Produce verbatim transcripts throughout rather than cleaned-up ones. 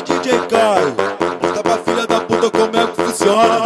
D J Caio, mostra pra filha da puta como é que funciona.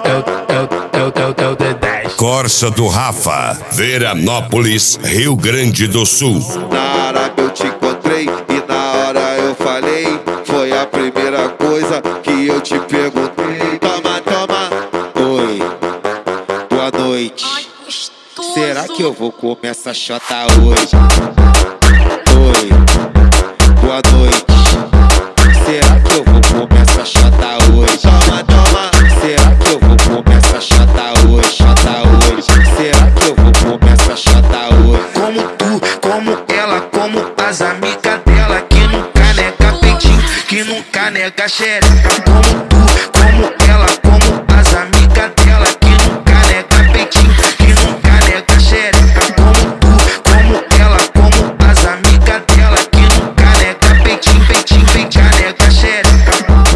Corsa do Rafa, Veranópolis, Rio Grande do Sul. Na hora que eu te encontrei e na hora eu falei, foi a primeira coisa que eu te perguntei. Toma, toma, oi, boa noite. Será que eu vou comer essa chota hoje? Oi, boa noite. Será que eu vou comer essa chota hoje? Toma, toma. Será que eu vou comer essa chota hoje? Chota hoje. Será que eu vou comer essa chota hoje? Como tu, como ela, como as amigas dela, que nunca nega peitinho, que nunca nega xereca. Como tu, como ela, como as amigas dela, que nunca nega peitinho, que nunca nega xereca. Como tu, como ela, como as amigas dela, que nunca nega peitinho, peitinho, peitinho, nega xereca.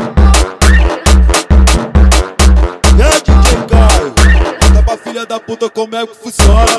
E aí, D J Caio, mostra pra filha da puta como é que funciona.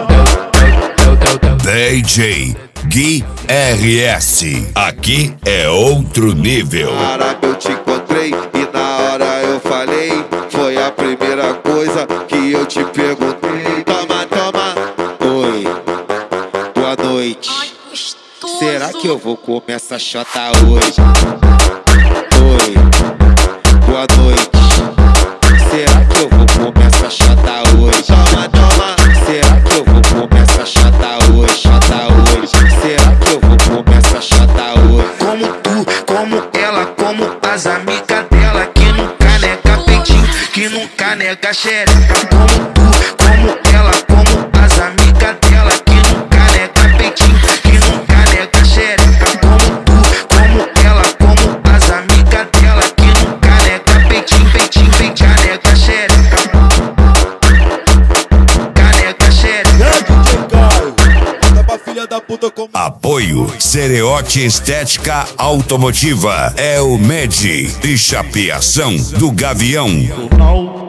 D J Gui R S, aqui é outro nível. Na hora que eu te encontrei e na hora eu falei, foi a primeira coisa que eu te perguntei. Toma, toma, oi, boa noite. Será que eu vou comer essa chota hoje? Oi, boa noite. Será que eu vou comer essa chota hoje? Toma, toma. Será que eu vou comer essa chota hoje? Chota hoje. Será que eu vou comer essa chota hoje? Como tu, como ela, como as amigas dela, que nunca nega peitinho, que nunca nega xereca. Como tu, como ela, como as amigas dela, que nunca nega peitinho, que nunca nega xereca. Como tu, como ela, como as amigas dela, que nunca nega peitinho, peitinho, peitinho, nega xereca. Nega xereca. E aí, D J Caio, mostra pra filha da puta como Apoio Cereote Estética Automotiva, é o Med e Chapeação do Gavião. Não.